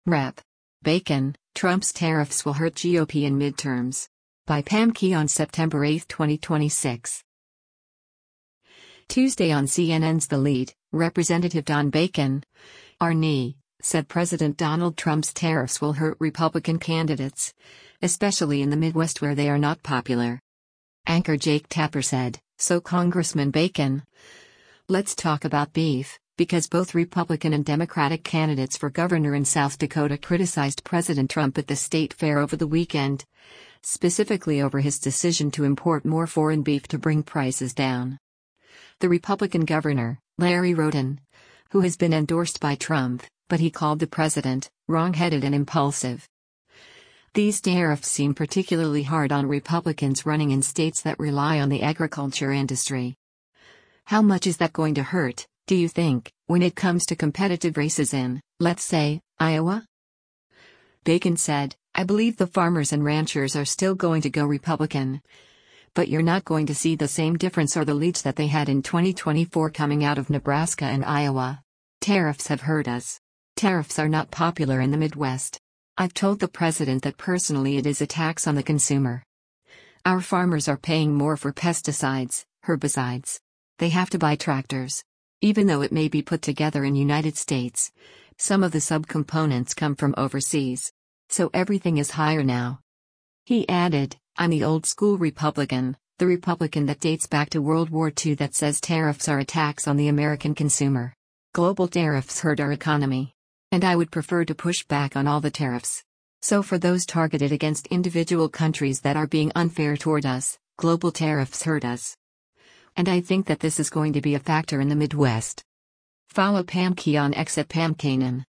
Rep. Bacon, Trump's tariffs will hurt GOP in midterms. By Pam Key on September 8, 2026. Tuesday on CNN's The Lead, Representative Don Bacon, RN, said President Donald Trump's tariffs will hurt Republican candidates, especially in the Midwest where they are not popular. Anchor Jake Tapper said, "So Congressman Bacon, let's talk about beef, because both Republican and Democratic candidates for governor in South Dakota criticized President Trump at the state fair over the weekend, specifically over his decision to import more foreign beef to bring prices down." The Republican governor, Larry Roden, who has been endorsed by Trump, but he called the president wrong-headed and impulsive. These tariffs seem particularly hard on Republicans running in states that rely on the agriculture industry. How much is that going to hurt, do you think, when it comes to competitive races in, let's say, Iowa? Bacon said, "I believe the farmers and ranchers are still going to go Republican. But you're not going to see the same difference or the leads that they had in 2024 coming out of Nebraska and Iowa. Tariffs have hurt us. Tariffs are not popular in the Midwest. I've told the president that personally it is a tax on the consumer. Our farmers are paying more for pesticides, herbicides. They have to buy tractors. Even though it may be put together in United States, some of the subcomponents come from overseas. So everything is higher now." He added, "I'm the old-school Republican, the Republican that dates back to World War II that says tariffs are a tax on the American consumer. Global tariffs hurt our economy. And I would prefer to push back on all the tariffs. So for those targeted against individual countries that are being unfair toward us, global tariffs hurt us. And I think that this is going to be a factor in the Midwest." Follow Pam Key on X at Pam Kanan.